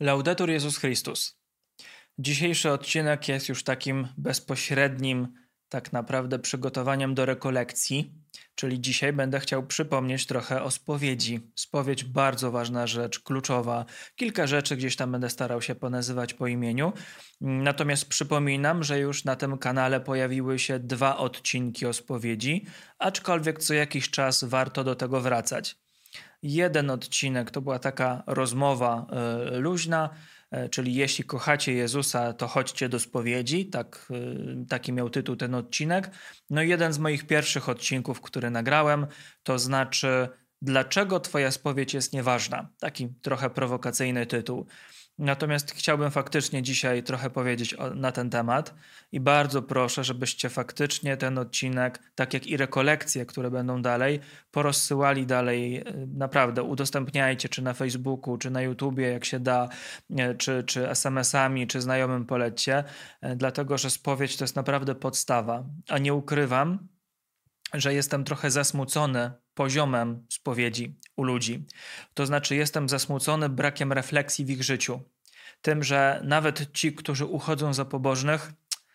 Laudetur Jezus Chrystus. Dzisiejszy odcinek jest już takim bezpośrednim tak naprawdę przygotowaniem do rekolekcji, czyli dzisiaj będę chciał przypomnieć trochę o spowiedzi. Spowiedź bardzo ważna rzecz, kluczowa. Kilka rzeczy gdzieś tam będę starał się ponazywać po imieniu. Natomiast przypominam, że już na tym kanale pojawiły się 2 odcinki o spowiedzi, aczkolwiek co jakiś czas warto do tego wracać. Jeden odcinek to była taka rozmowa luźna, czyli jeśli kochacie Jezusa, to chodźcie do spowiedzi. Taki miał tytuł ten odcinek. No i jeden z moich pierwszych odcinków, który nagrałem, to znaczy dlaczego twoja spowiedź jest nieważna. Taki trochę prowokacyjny tytuł. Natomiast chciałbym faktycznie dzisiaj trochę powiedzieć na ten temat i bardzo proszę, żebyście faktycznie ten odcinek, tak jak i rekolekcje, które będą dalej, porozsyłali dalej. Naprawdę udostępniajcie, czy na Facebooku, czy na YouTubie, jak się da, czy SMS-ami, czy znajomym polećcie, dlatego że spowiedź to jest naprawdę podstawa. A nie ukrywam, że jestem trochę zasmucony poziomem spowiedzi u ludzi. To znaczy jestem zasmucony brakiem refleksji w ich życiu. Tym, że nawet ci, którzy uchodzą za pobożnych,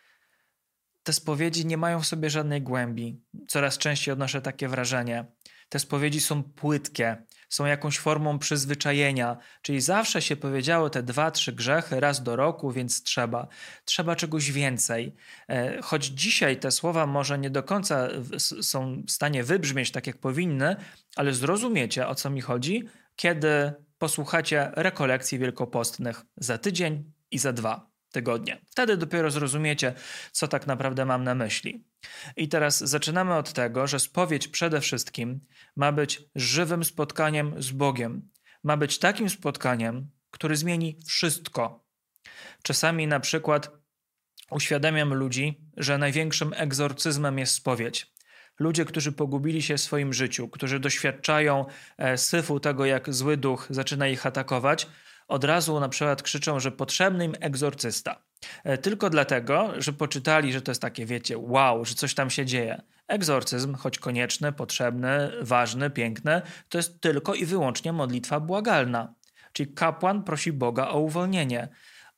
te spowiedzi nie mają w sobie żadnej głębi. Coraz częściej odnoszę takie wrażenie. Te spowiedzi są płytkie, są jakąś formą przyzwyczajenia, czyli zawsze się powiedziało te 2-3 grzechy raz do roku, więc trzeba czegoś więcej. Choć dzisiaj te słowa może nie do końca są w stanie wybrzmieć tak, jak powinny, ale zrozumiecie, o co mi chodzi, kiedy posłuchacie rekolekcji wielkopostnych za tydzień i za 2 tygodnie. Wtedy dopiero zrozumiecie, co tak naprawdę mam na myśli. I teraz zaczynamy od tego, że spowiedź przede wszystkim ma być żywym spotkaniem z Bogiem. Ma być takim spotkaniem, który zmieni wszystko. Czasami na przykład uświadamiam ludzi, że największym egzorcyzmem jest spowiedź. Ludzie, którzy pogubili się w swoim życiu, którzy doświadczają syfu tego, jak zły duch zaczyna ich atakować, od razu na przykład krzyczą, że potrzebny im egzorcysta. Tylko dlatego, że poczytali, że to jest takie, wiecie, wow, że coś tam się dzieje. Egzorcyzm, choć konieczny, potrzebny, ważny, piękny, to jest tylko i wyłącznie modlitwa błagalna. Czyli kapłan prosi Boga o uwolnienie,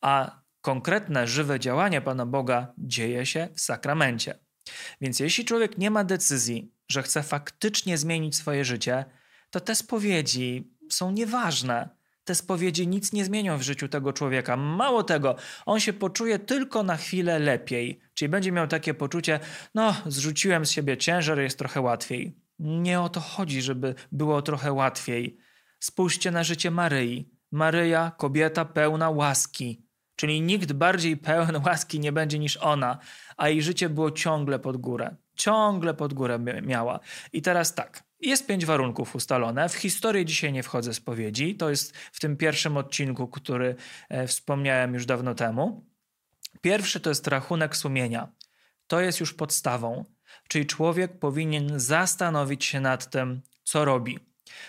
a konkretne, żywe działanie Pana Boga dzieje się w sakramencie. Więc jeśli człowiek nie ma decyzji, że chce faktycznie zmienić swoje życie, to te spowiedzi są nieważne. Te spowiedzi nic nie zmienią w życiu tego człowieka. Mało tego, on się poczuje tylko na chwilę lepiej. Czyli będzie miał takie poczucie, zrzuciłem z siebie ciężar, jest trochę łatwiej. Nie o to chodzi, żeby było trochę łatwiej. Spójrzcie na życie Maryi. Maryja, kobieta pełna łaski. Czyli nikt bardziej pełen łaski nie będzie niż ona, a jej życie było ciągle pod górę. Ciągle pod górę miała. I teraz tak, jest 5 warunków ustalone. W historię dzisiaj nie wchodzę spowiedzi. To jest w tym pierwszym odcinku, który wspomniałem już dawno temu. Pierwszy to jest rachunek sumienia. To jest już podstawą. Czyli człowiek powinien zastanowić się nad tym, co robi.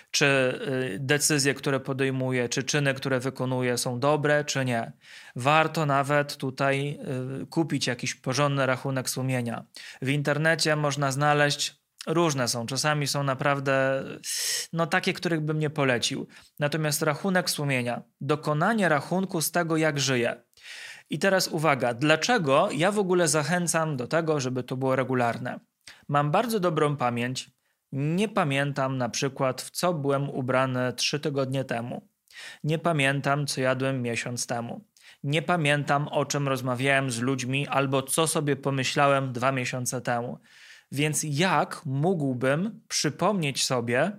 Czy decyzje, które podejmuje, czy czyny, które wykonuje są dobre, czy nie. Warto nawet tutaj kupić jakiś porządny rachunek sumienia. W internecie można znaleźć, różne są, czasami są naprawdę takie, których bym nie polecił. Natomiast rachunek sumienia, dokonanie rachunku z tego, jak żyję. I teraz uwaga, dlaczego ja w ogóle zachęcam do tego, żeby to było regularne? Mam bardzo dobrą pamięć. Nie pamiętam na przykład, w co byłem ubrany 3 tygodnie temu. Nie pamiętam, co jadłem miesiąc temu. Nie pamiętam, o czym rozmawiałem z ludźmi albo co sobie pomyślałem 2 miesiące temu. Więc jak mógłbym przypomnieć sobie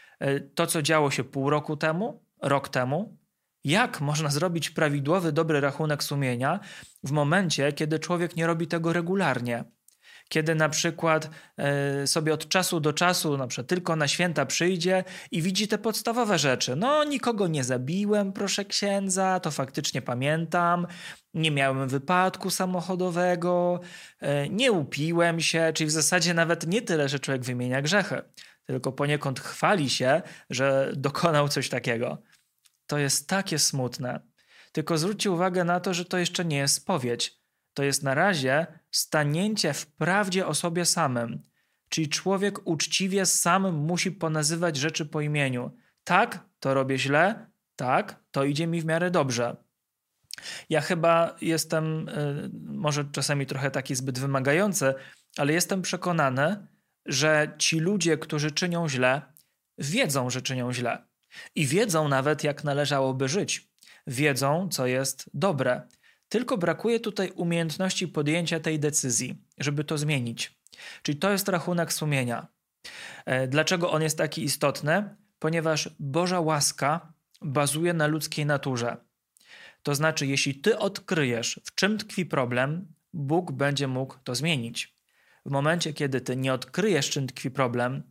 to, co działo się pół roku temu, rok temu? Jak można zrobić prawidłowy, dobry rachunek sumienia w momencie, kiedy człowiek nie robi tego regularnie? Kiedy na przykład sobie od czasu do czasu, na przykład tylko na święta przyjdzie i widzi te podstawowe rzeczy. Nikogo nie zabiłem, proszę księdza, to faktycznie pamiętam. Nie miałem wypadku samochodowego, nie upiłem się, czyli w zasadzie nawet nie tyle, że człowiek wymienia grzechy, tylko poniekąd chwali się, że dokonał coś takiego. To jest takie smutne. Tylko zwróćcie uwagę na to, że to jeszcze nie jest spowiedź. To jest na razie stanięcie w prawdzie o sobie samym. Czyli człowiek uczciwie sam musi ponazywać rzeczy po imieniu. Tak, to robię źle, tak, to idzie mi w miarę dobrze. Ja chyba jestem, może czasami trochę taki zbyt wymagający, ale jestem przekonany, że ci ludzie, którzy czynią źle, wiedzą, że czynią źle. I wiedzą nawet, jak należałoby żyć. Wiedzą, co jest dobre. Tylko brakuje tutaj umiejętności podjęcia tej decyzji, żeby to zmienić. Czyli to jest rachunek sumienia. Dlaczego on jest taki istotny? Ponieważ Boża łaska bazuje na ludzkiej naturze. To znaczy, jeśli ty odkryjesz, w czym tkwi problem, Bóg będzie mógł to zmienić. W momencie, kiedy ty nie odkryjesz, czym tkwi problem,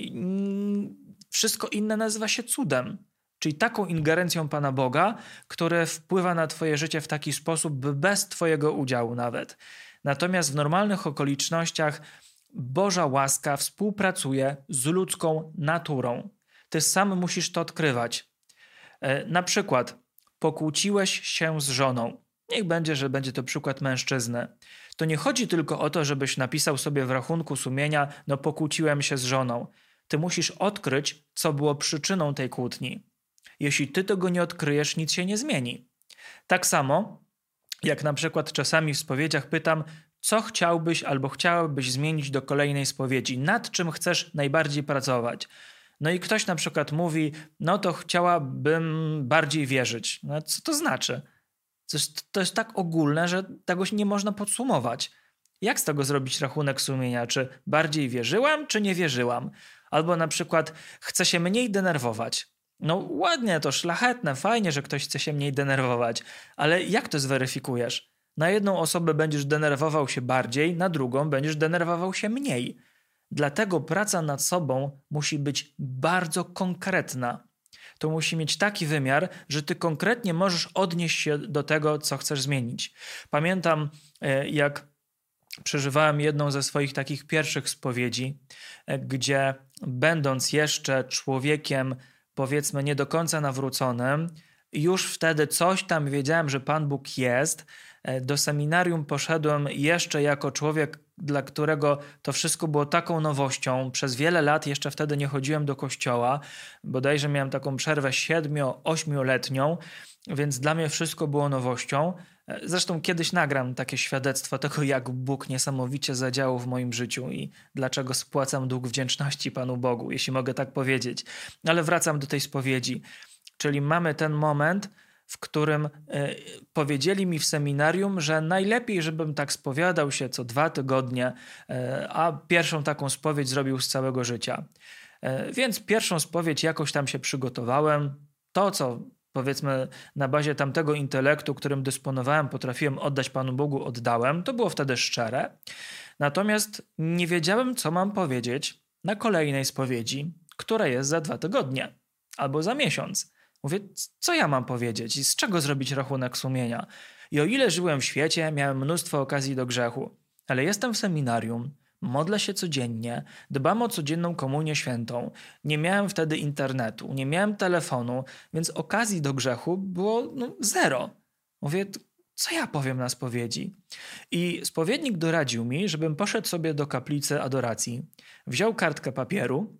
wszystko inne nazywa się cudem. Czyli taką ingerencją Pana Boga, który wpływa na twoje życie w taki sposób, by bez twojego udziału nawet. Natomiast w normalnych okolicznościach Boża łaska współpracuje z ludzką naturą. Ty sam musisz to odkrywać. Na przykład pokłóciłeś się z żoną. Niech będzie, że będzie to przykład mężczyzny. To nie chodzi tylko o to, żebyś napisał sobie w rachunku sumienia, no pokłóciłem się z żoną. Ty musisz odkryć, co było przyczyną tej kłótni. Jeśli ty tego nie odkryjesz, nic się nie zmieni. Tak samo, jak na przykład czasami w spowiedziach pytam, co chciałbyś albo chciałabyś zmienić do kolejnej spowiedzi, nad czym chcesz najbardziej pracować. No i ktoś na przykład mówi, no to chciałabym bardziej wierzyć. No co to znaczy? To jest tak ogólne, że tego nie można podsumować. Jak z tego zrobić rachunek sumienia? Czy bardziej wierzyłam, czy nie wierzyłam? Albo na przykład chcę się mniej denerwować. No ładnie, to szlachetne, fajnie, że ktoś chce się mniej denerwować, ale jak to zweryfikujesz? Na jedną osobę będziesz denerwował się bardziej, na drugą będziesz denerwował się mniej. Dlatego praca nad sobą musi być bardzo konkretna. To musi mieć taki wymiar, że ty konkretnie możesz odnieść się do tego, co chcesz zmienić. Pamiętam, jak przeżywałem jedną ze swoich takich pierwszych spowiedzi, gdzie będąc jeszcze człowiekiem, powiedzmy, nie do końca nawróconym, już wtedy coś tam wiedziałem, że Pan Bóg jest. Do seminarium poszedłem jeszcze jako człowiek, dla którego to wszystko było taką nowością. Przez wiele lat jeszcze wtedy nie chodziłem do kościoła. Bodajże miałem taką przerwę 7-8-letnią, więc dla mnie wszystko było nowością. Zresztą kiedyś nagram takie świadectwo tego, jak Bóg niesamowicie zadziałał w moim życiu i dlaczego spłacam dług wdzięczności Panu Bogu, jeśli mogę tak powiedzieć. Ale wracam do tej spowiedzi. Czyli mamy ten moment, w którym powiedzieli mi w seminarium, że najlepiej, żebym tak spowiadał się co 2 tygodnie, a pierwszą taką spowiedź zrobił z całego życia. Więc pierwszą spowiedź jakoś tam się przygotowałem. To, co powiedzmy na bazie tamtego intelektu, którym dysponowałem, potrafiłem oddać Panu Bogu, oddałem. To było wtedy szczere. Natomiast nie wiedziałem, co mam powiedzieć na kolejnej spowiedzi, która jest za 2 tygodnie albo za miesiąc. Mówię, co ja mam powiedzieć i z czego zrobić rachunek sumienia? I o ile żyłem w świecie, miałem mnóstwo okazji do grzechu, ale jestem w seminarium, modlę się codziennie, dbam o codzienną komunię świętą, nie miałem wtedy internetu, nie miałem telefonu, więc okazji do grzechu było zero. Mówię, co ja powiem na spowiedzi? I spowiednik doradził mi, żebym poszedł sobie do kaplicy adoracji, wziął kartkę papieru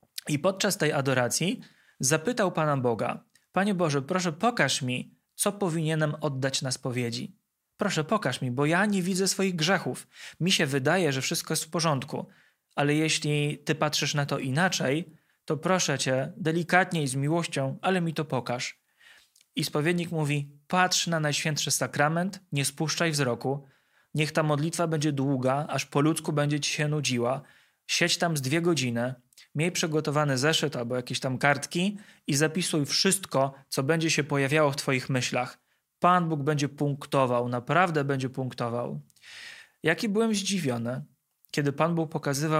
i podczas tej adoracji zapytał Pana Boga, Panie Boże, proszę pokaż mi, co powinienem oddać na spowiedzi. Proszę pokaż mi, bo ja nie widzę swoich grzechów. Mi się wydaje, że wszystko jest w porządku, ale jeśli Ty patrzysz na to inaczej, to proszę Cię, delikatnie i z miłością, ale mi to pokaż. I spowiednik mówi, patrz na Najświętszy Sakrament, nie spuszczaj wzroku, niech ta modlitwa będzie długa, aż po ludzku będzie Ci się nudziła, siedź tam z 2 godziny, miej przygotowany zeszyt albo jakieś tam kartki i zapisuj wszystko, co będzie się pojawiało w Twoich myślach. Pan Bóg będzie punktował, naprawdę będzie punktował. Jaki byłem zdziwiony, kiedy Pan Bóg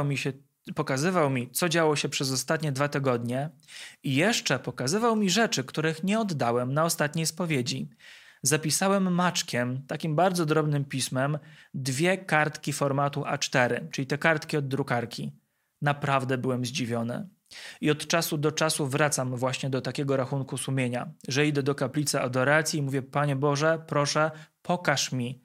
pokazywał mi, co działo się przez ostatnie 2 tygodnie i jeszcze pokazywał mi rzeczy, których nie oddałem na ostatniej spowiedzi. Zapisałem maczkiem, takim bardzo drobnym pismem, 2 kartki formatu A4, czyli te kartki od drukarki. Naprawdę byłem zdziwiony. I od czasu do czasu wracam właśnie do takiego rachunku sumienia, że idę do kaplicy adoracji i mówię, Panie Boże, proszę, pokaż mi.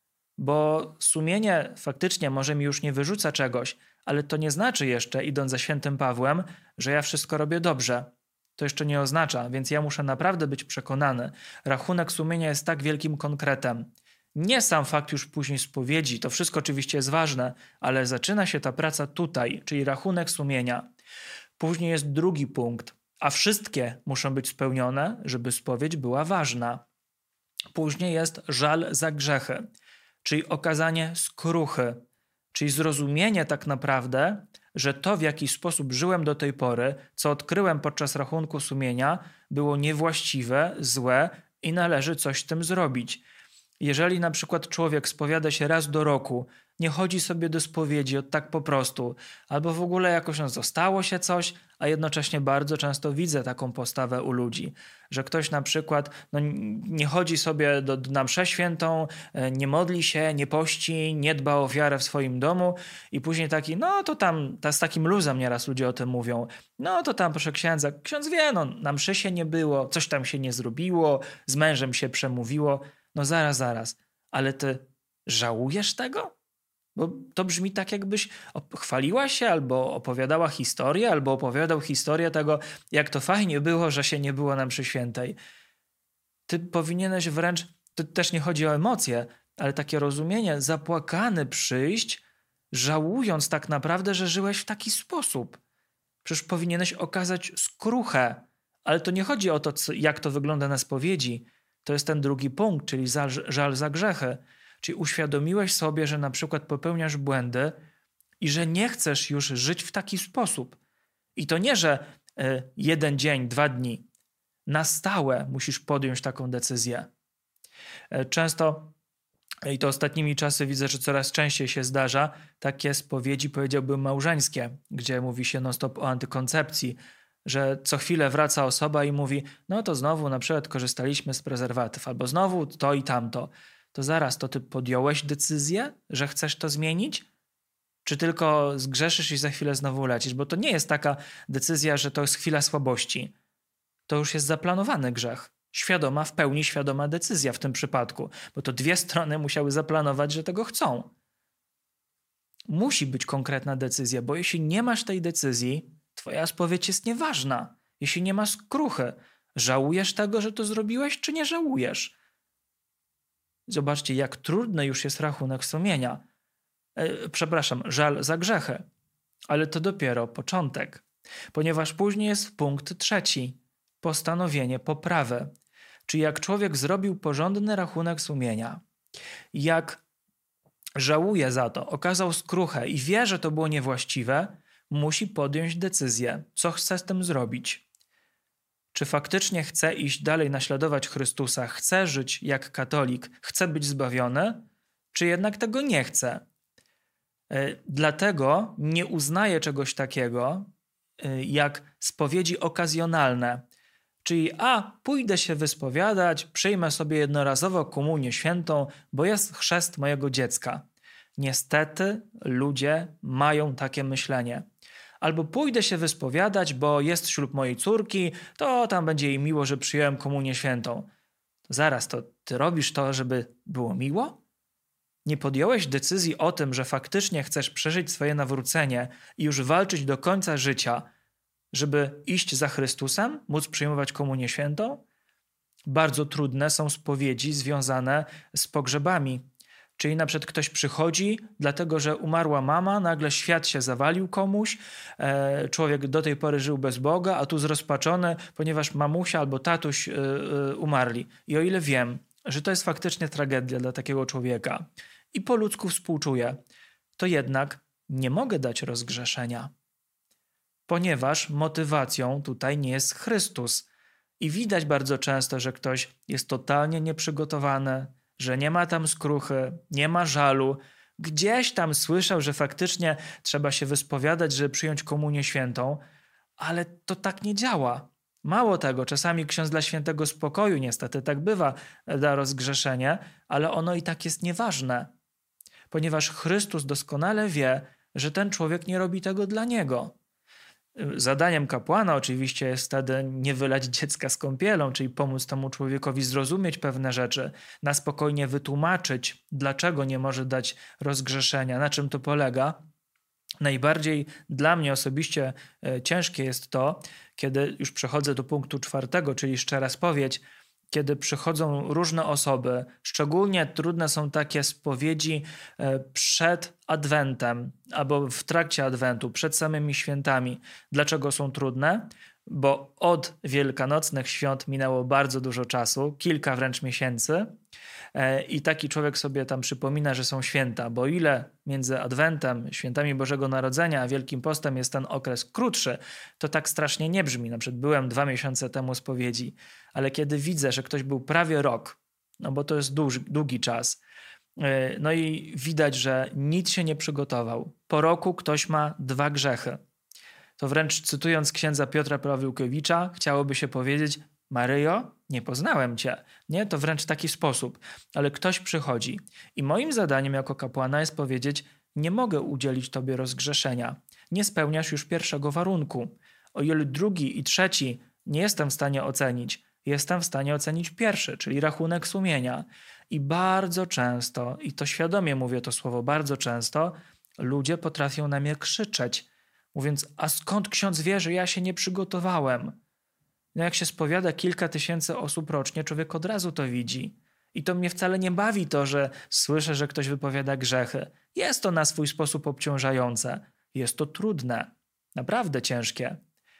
Bo sumienie faktycznie może mi już nie wyrzuca czegoś, ale to nie znaczy jeszcze, idąc za świętym Pawłem, że ja wszystko robię dobrze. to jeszcze nie oznacza, więc ja muszę naprawdę być przekonany. Rachunek sumienia jest tak wielkim konkretem. Nie sam fakt już później spowiedzi, to wszystko oczywiście jest ważne, ale zaczyna się ta praca tutaj, czyli rachunek sumienia. Później jest drugi punkt, a wszystkie muszą być spełnione, żeby spowiedź była ważna. Później jest żal za grzechy, czyli okazanie skruchy, czyli zrozumienie tak naprawdę, że to, w jaki sposób żyłem do tej pory, co odkryłem podczas rachunku sumienia, było niewłaściwe, złe i należy coś z tym zrobić. Jeżeli na przykład człowiek spowiada się raz do roku, nie chodzi sobie do spowiedzi tak po prostu, albo w ogóle jakoś zostało się coś, a jednocześnie bardzo często widzę taką postawę u ludzi, że ktoś na przykład nie chodzi sobie na mszę świętą, nie modli się, nie pości, nie dba o wiarę w swoim domu i później taki, no to tam, z takim luzem nieraz ludzie o tym mówią, no to tam proszę księdza, ksiądz wie, na mszy się nie było, coś tam się nie zrobiło, z mężem się przemówiło. No zaraz, ale ty żałujesz tego? Bo to brzmi tak, jakbyś chwaliła się, albo opowiadała historię, albo opowiadał historię tego, jak to fajnie było, że się nie było na mszy świętej. Ty powinieneś wręcz, to też nie chodzi o emocje, ale takie rozumienie, zapłakany przyjść, żałując tak naprawdę, że żyłeś w taki sposób. Przecież powinieneś okazać skruchę, ale to nie chodzi o to, jak to wygląda na spowiedzi. To jest ten drugi punkt, czyli żal za grzechy. Czyli uświadomiłeś sobie, że na przykład popełniasz błędy i że nie chcesz już żyć w taki sposób. I to nie, że 1 dzień, 2 dni. Na stałe musisz podjąć taką decyzję. Często, i to ostatnimi czasy widzę, że coraz częściej się zdarza, takie spowiedzi, powiedziałbym, małżeńskie, gdzie mówi się non-stop o antykoncepcji, że co chwilę wraca osoba i mówi, no to znowu na przykład korzystaliśmy z prezerwatyw, albo znowu to i tamto. To zaraz, to ty podjąłeś decyzję, że chcesz to zmienić? Czy tylko zgrzeszysz i za chwilę znowu lecisz? Bo to nie jest taka decyzja, że to jest chwila słabości. To już jest zaplanowany grzech. Świadoma, w pełni świadoma decyzja w tym przypadku, bo to 2 strony musiały zaplanować, że tego chcą. Musi być konkretna decyzja, bo jeśli nie masz tej decyzji, twoja spowiedź jest nieważna. Jeśli nie masz skruchy, żałujesz tego, że to zrobiłeś, czy nie żałujesz? Zobaczcie, jak trudny już jest rachunek sumienia. Żal za grzechy. Ale to dopiero początek. Ponieważ później jest punkt 3. Postanowienie poprawy. Czyli jak człowiek zrobił porządny rachunek sumienia, jak żałuje za to, okazał skruchę i wie, że to było niewłaściwe, musi podjąć decyzję, co chce z tym zrobić. Czy faktycznie chce iść dalej, naśladować Chrystusa, chce żyć jak katolik, chce być zbawiony, czy jednak tego nie chce? Dlatego nie uznaje czegoś takiego jak spowiedzi okazjonalne, czyli pójdę się wyspowiadać, przyjmę sobie jednorazowo komunię świętą, bo jest chrzest mojego dziecka. Niestety ludzie mają takie myślenie. Albo pójdę się wyspowiadać, bo jest ślub mojej córki, to tam będzie jej miło, że przyjąłem komunię świętą. Zaraz, to ty robisz to, żeby było miło? Nie podjąłeś decyzji o tym, że faktycznie chcesz przeżyć swoje nawrócenie i już walczyć do końca życia, żeby iść za Chrystusem, móc przyjmować komunię świętą? Bardzo trudne są spowiedzi związane z pogrzebami. Czyli na przykład ktoś przychodzi, dlatego że umarła mama, nagle świat się zawalił komuś, człowiek do tej pory żył bez Boga, a tu zrozpaczony, ponieważ mamusia albo tatuś umarli. I o ile wiem, że to jest faktycznie tragedia dla takiego człowieka i po ludzku współczuję, to jednak nie mogę dać rozgrzeszenia, ponieważ motywacją tutaj nie jest Chrystus. I widać bardzo często, że ktoś jest totalnie nieprzygotowany, że nie ma tam skruchy, nie ma żalu. Gdzieś tam słyszał, że faktycznie trzeba się wyspowiadać, żeby przyjąć komunię świętą, ale to tak nie działa. Mało tego, czasami ksiądz dla świętego spokoju, niestety tak bywa, da rozgrzeszenie, ale ono i tak jest nieważne, ponieważ Chrystus doskonale wie, że ten człowiek nie robi tego dla niego. Zadaniem kapłana oczywiście jest wtedy nie wylać dziecka z kąpielą, czyli pomóc temu człowiekowi zrozumieć pewne rzeczy, na spokojnie wytłumaczyć, dlaczego nie może dać rozgrzeszenia, na czym to polega, Najbardziej dla mnie osobiście ciężkie jest to, kiedy już przechodzę do punktu 4, czyli szczera spowiedź, kiedy przychodzą różne osoby. Szczególnie trudne są takie spowiedzi przed Adwentem albo w trakcie Adwentu, przed samymi świętami. Dlaczego są trudne? Bo od wielkanocnych świąt minęło bardzo dużo czasu, kilka wręcz miesięcy, i taki człowiek sobie tam przypomina, że są święta, bo ile między Adwentem, świętami Bożego Narodzenia, a Wielkim Postem jest ten okres krótszy, to tak strasznie nie brzmi. Na przykład byłem 2 miesiące temu spowiedzi, ale kiedy widzę, że ktoś był prawie rok, no bo to jest długi czas, no i widać, że nic się nie przygotował. Po roku ktoś ma 2 grzechy. To wręcz cytując księdza Piotra Pawłowicza, chciałoby się powiedzieć: Maryjo, nie poznałem cię. Nie, to wręcz taki sposób. Ale ktoś przychodzi i moim zadaniem jako kapłana jest powiedzieć: nie mogę udzielić tobie rozgrzeszenia. Nie spełniasz już pierwszego warunku. O ile drugi i trzeci nie jestem w stanie ocenić, jestem w stanie ocenić pierwszy, czyli rachunek sumienia. I bardzo często, i to świadomie mówię to słowo, bardzo często ludzie potrafią na mnie krzyczeć, mówiąc: a skąd ksiądz wie, że ja się nie przygotowałem? No jak się spowiada kilka tysięcy osób rocznie, człowiek od razu to widzi. I to mnie wcale nie bawi to, że słyszę, że ktoś wypowiada grzechy. Jest to na swój sposób obciążające. Jest to trudne. Naprawdę ciężkie.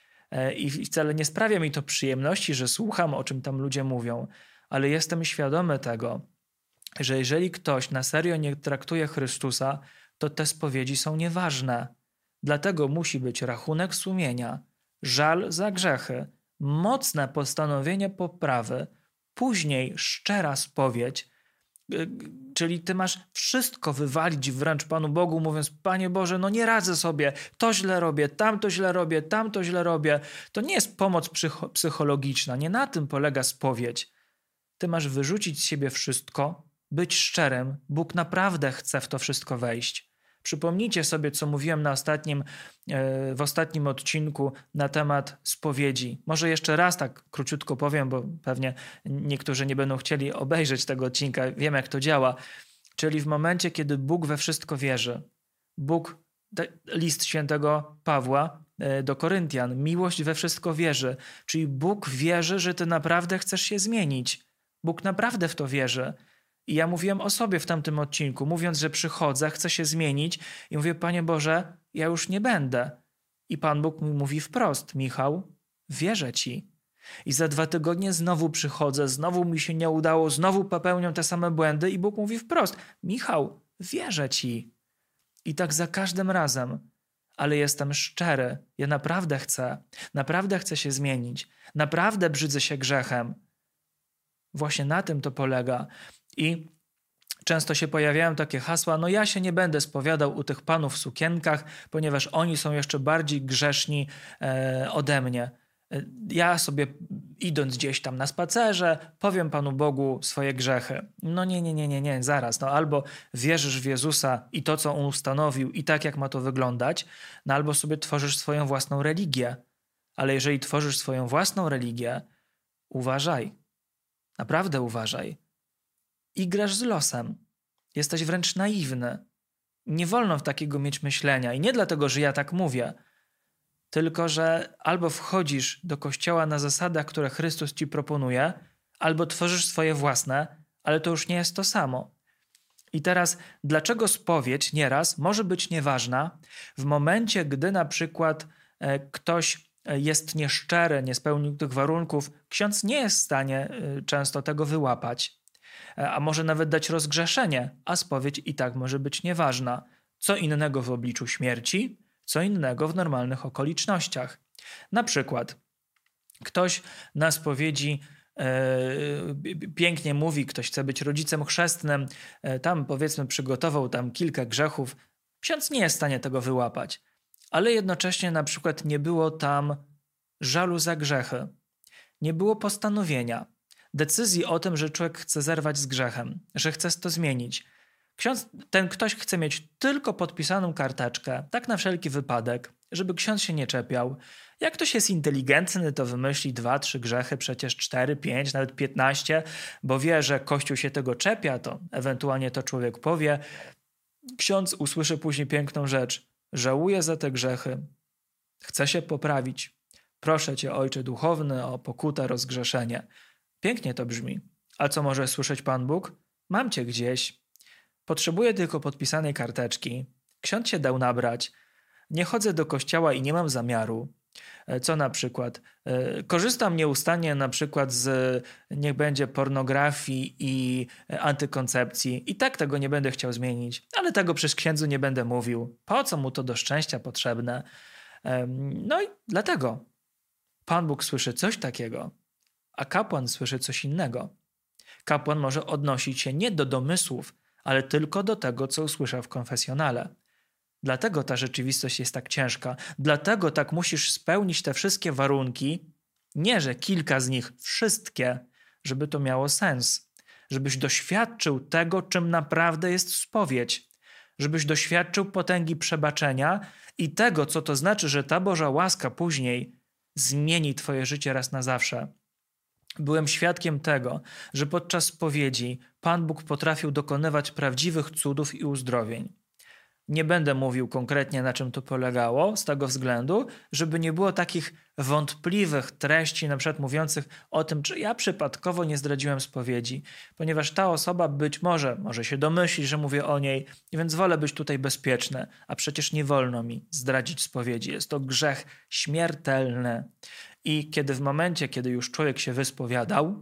I wcale nie sprawia mi to przyjemności, że słucham, o czym tam ludzie mówią. Ale jestem świadomy tego, że jeżeli ktoś na serio nie traktuje Chrystusa, to te spowiedzi są nieważne. Dlatego musi być rachunek sumienia, żal za grzechy, mocne postanowienie poprawy, później szczera spowiedź, czyli ty masz wszystko wywalić wręcz Panu Bogu, mówiąc: Panie Boże, no nie radzę sobie, to źle robię, tamto źle robię, tamto źle robię. To nie jest pomoc psychologiczna, nie na tym polega spowiedź. Ty masz wyrzucić z siebie wszystko, być szczerym. Bóg naprawdę chce w to wszystko wejść. Przypomnijcie sobie, co mówiłem w ostatnim odcinku na temat spowiedzi. Może jeszcze raz tak króciutko powiem, bo pewnie niektórzy nie będą chcieli obejrzeć tego odcinka. Wiem, jak to działa. Czyli w momencie, kiedy Bóg we wszystko wierzy. List świętego Pawła do Koryntian. Miłość we wszystko wierzy. Czyli Bóg wierzy, że ty naprawdę chcesz się zmienić. Bóg naprawdę w to wierzy. I ja mówiłem o sobie w tamtym odcinku, mówiąc, że przychodzę, chcę się zmienić i mówię: Panie Boże, ja już nie będę. I Pan Bóg mi mówi wprost: Michał, wierzę Ci. I za 2 tygodnie znowu przychodzę, znowu mi się nie udało, znowu popełniam te same błędy i Bóg mówi wprost: Michał, wierzę Ci. I tak za każdym razem. Ale jestem szczery, ja naprawdę chcę się zmienić, naprawdę brzydzę się grzechem. Właśnie na tym to polega. I często się pojawiają takie hasła: no ja się nie będę spowiadał u tych panów w sukienkach, ponieważ oni są jeszcze bardziej grzeszni ode mnie. Ja sobie, idąc gdzieś tam na spacerze, powiem Panu Bogu swoje grzechy. No nie, zaraz. No albo wierzysz w Jezusa i to, co On ustanowił i tak, jak ma to wyglądać, no albo sobie tworzysz swoją własną religię. Ale jeżeli tworzysz swoją własną religię, uważaj. Naprawdę uważaj. I grasz z losem. Jesteś wręcz naiwny. Nie wolno w takiego mieć myślenia. I nie dlatego, że ja tak mówię, tylko że albo wchodzisz do kościoła na zasadach, które Chrystus ci proponuje, albo tworzysz swoje własne, ale to już nie jest to samo. I teraz, dlaczego spowiedź nieraz może być nieważna w momencie, gdy na przykład ktoś jest nieszczery, nie spełnił tych warunków, ksiądz nie jest w stanie często tego wyłapać, a może nawet dać rozgrzeszenie, a spowiedź i tak może być nieważna. Co innego w obliczu śmierci, co innego w normalnych okolicznościach. Na przykład ktoś na spowiedzi pięknie mówi, ktoś chce być rodzicem chrzestnym, tam powiedzmy przygotował tam kilka grzechów, ksiądz nie jest w stanie tego wyłapać, ale jednocześnie na przykład nie było tam żalu za grzechy, nie było postanowienia, decyzji o tym, że człowiek chce zerwać z grzechem, że chce to zmienić. Ktoś chce mieć tylko podpisaną karteczkę, tak na wszelki wypadek, żeby ksiądz się nie czepiał. Jak ktoś jest inteligentny, to wymyśli 2, 3 grzechy, przecież 4, 5, nawet 15, bo wie, że Kościół się tego czepia, to ewentualnie to człowiek powie. Ksiądz usłyszy później piękną rzecz. żałuję za te grzechy, chcę się poprawić. Proszę Cię, Ojcze duchowny, o pokutę, rozgrzeszenie. Pięknie to brzmi. A co może słyszeć Pan Bóg? Mam Cię gdzieś. Potrzebuję tylko podpisanej karteczki. Ksiądz się dał nabrać. Nie chodzę do kościoła i nie mam zamiaru. Co na przykład? Korzystam nieustannie na przykład z, niech będzie, pornografii i antykoncepcji. I tak tego nie będę chciał zmienić, ale tego przez księdzu nie będę mówił. Po co mu to do szczęścia potrzebne? No i dlatego Pan Bóg słyszy coś takiego, a kapłan słyszy coś innego. Kapłan może odnosić się nie do domysłów, ale tylko do tego, co usłyszał w konfesjonale. Dlatego ta rzeczywistość jest tak ciężka. Dlatego tak musisz spełnić te wszystkie warunki, nie że kilka z nich, wszystkie, żeby to miało sens. Żebyś doświadczył tego, czym naprawdę jest spowiedź. Żebyś doświadczył potęgi przebaczenia i tego, co to znaczy, że ta Boża łaska później zmieni twoje życie raz na zawsze. Byłem świadkiem tego, że podczas spowiedzi Pan Bóg potrafił dokonywać prawdziwych cudów i uzdrowień. Nie będę mówił konkretnie, na czym to polegało, z tego względu, żeby nie było takich wątpliwych treści, na przykład mówiących o tym, czy ja przypadkowo nie zdradziłem spowiedzi, ponieważ ta osoba być może się domyśli, że mówię o niej, więc wolę być tutaj bezpieczny, a przecież nie wolno mi zdradzić spowiedzi. Jest to grzech śmiertelny. I w momencie, kiedy już człowiek się wyspowiadał,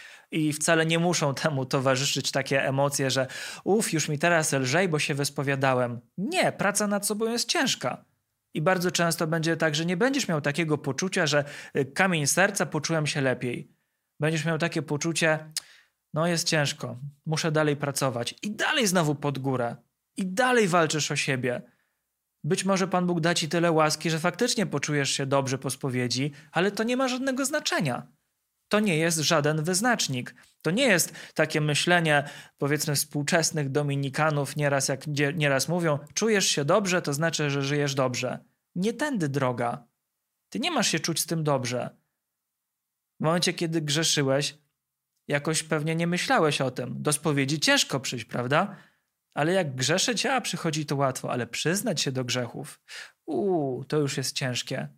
i wcale nie muszą temu towarzyszyć takie emocje, że już mi teraz lżej, bo się wyspowiadałem. Nie, praca nad sobą jest ciężka. I bardzo często będzie tak, że nie będziesz miał takiego poczucia, że kamień serca, poczułem się lepiej. Będziesz miał takie poczucie, jest ciężko, muszę dalej pracować. I dalej znowu pod górę. I dalej walczysz o siebie. Być może Pan Bóg da ci tyle łaski, że faktycznie poczujesz się dobrze po spowiedzi, ale to nie ma żadnego znaczenia. To nie jest żaden wyznacznik. To nie jest takie myślenie, powiedzmy, współczesnych dominikanów, nieraz mówią, czujesz się dobrze, to znaczy, że żyjesz dobrze. Nie tędy droga. Ty nie masz się czuć z tym dobrze. W momencie, kiedy grzeszyłeś, jakoś pewnie nie myślałeś o tym. Do spowiedzi ciężko przyjść, prawda? Ale jak grzeszyć, przychodzi to łatwo, ale przyznać się do grzechów, to już jest ciężkie.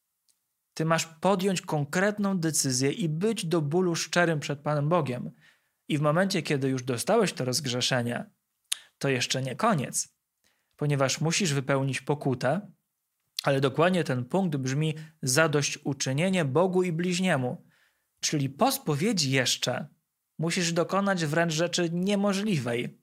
Ty masz podjąć konkretną decyzję i być do bólu szczerym przed Panem Bogiem. I w momencie, kiedy już dostałeś to rozgrzeszenie, to jeszcze nie koniec, ponieważ musisz wypełnić pokutę, ale dokładnie ten punkt brzmi zadośćuczynienie Bogu i bliźniemu. Czyli po spowiedzi jeszcze musisz dokonać wręcz rzeczy niemożliwej.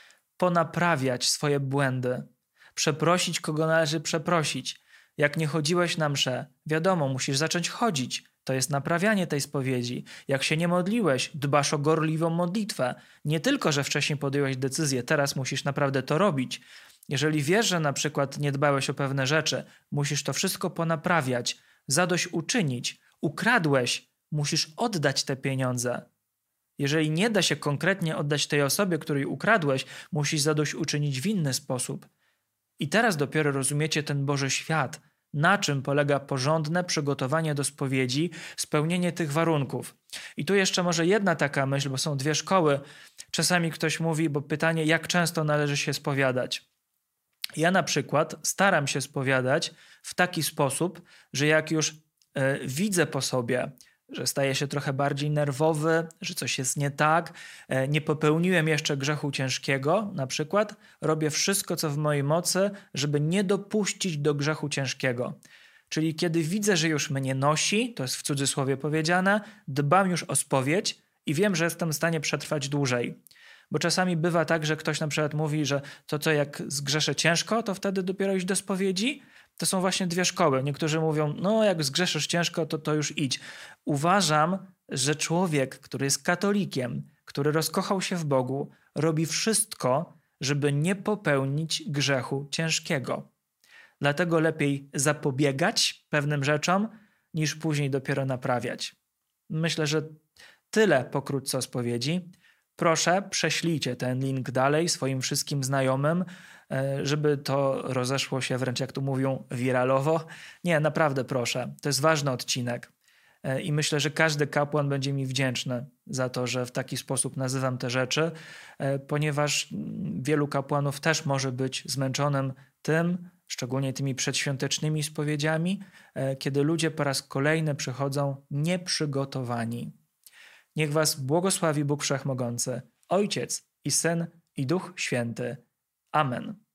Ponaprawiać swoje błędy, przeprosić, kogo należy przeprosić. Jak nie chodziłeś na mszę, wiadomo, musisz zacząć chodzić. To jest naprawianie tej spowiedzi. Jak się nie modliłeś, dbasz o gorliwą modlitwę. Nie tylko, że wcześniej podjąłeś decyzję, teraz musisz naprawdę to robić. Jeżeli wiesz, że na przykład nie dbałeś o pewne rzeczy, musisz to wszystko ponaprawiać, zadośćuczynić. Ukradłeś, musisz oddać te pieniądze. Jeżeli nie da się konkretnie oddać tej osobie, której ukradłeś, musisz zadośćuczynić w inny sposób. I teraz dopiero rozumiecie ten Boży świat, na czym polega porządne przygotowanie do spowiedzi, spełnienie tych warunków. I tu jeszcze może jedna taka myśl, bo są dwie szkoły. Czasami ktoś mówi, bo pytanie, jak często należy się spowiadać. Ja na przykład staram się spowiadać w taki sposób, że jak już widzę po sobie, że staję się trochę bardziej nerwowy, że coś jest nie tak, nie popełniłem jeszcze grzechu ciężkiego, na przykład robię wszystko, co w mojej mocy, żeby nie dopuścić do grzechu ciężkiego. Czyli kiedy widzę, że już mnie nosi, to jest w cudzysłowie powiedziane, dbam już o spowiedź i wiem, że jestem w stanie przetrwać dłużej. Bo czasami bywa tak, że ktoś na przykład mówi, że to jak zgrzeszę ciężko, to wtedy dopiero iść do spowiedzi. To są właśnie dwie szkoły. Niektórzy mówią, jak zgrzeszysz ciężko, to już idź. Uważam, że człowiek, który jest katolikiem, który rozkochał się w Bogu, robi wszystko, żeby nie popełnić grzechu ciężkiego. Dlatego lepiej zapobiegać pewnym rzeczom, niż później dopiero naprawiać. Myślę, że tyle pokrótce o spowiedzi. Proszę, prześlijcie ten link dalej swoim wszystkim znajomym, żeby to rozeszło się wręcz, jak tu mówią, wiralowo. Nie, naprawdę proszę. To jest ważny odcinek. I myślę, że każdy kapłan będzie mi wdzięczny za to, że w taki sposób nazywam te rzeczy, ponieważ wielu kapłanów też może być zmęczonym tym, szczególnie tymi przedświątecznymi spowiedziami, kiedy ludzie po raz kolejny przychodzą nieprzygotowani. Niech was błogosławi Bóg Wszechmogący, Ojciec i Syn i Duch Święty. Amen.